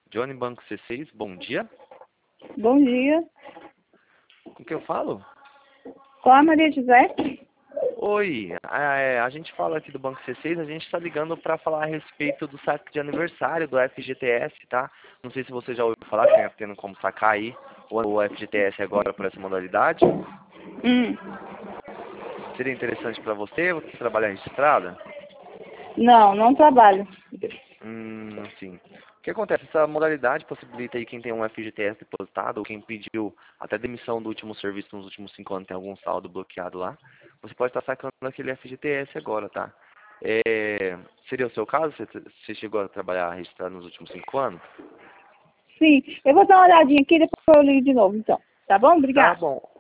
Johnny Banco C6, bom dia. Bom dia. Com quem eu falo? Com a Maria José? Oi, a gente fala aqui do Banco C6, a gente está ligando para falar a respeito do saque de aniversário do FGTS, tá? Não sei se você já ouviu falar, que está tendo como sacar aí o FGTS agora por essa modalidade. Seria interessante para você trabalhar registrada? Não, não trabalho. Sim. O que acontece? Essa modalidade possibilita aí quem tem um FGTS depositado ou quem pediu até demissão do último serviço nos últimos 5 anos, tem algum saldo bloqueado lá, você pode estar sacando aquele FGTS agora, tá? Seria o seu caso? Você chegou a trabalhar registrado nos últimos 5 anos? Sim, eu vou dar uma olhadinha aqui e depois eu ligo de novo, então. Tá bom? Tá Obrigada. bom.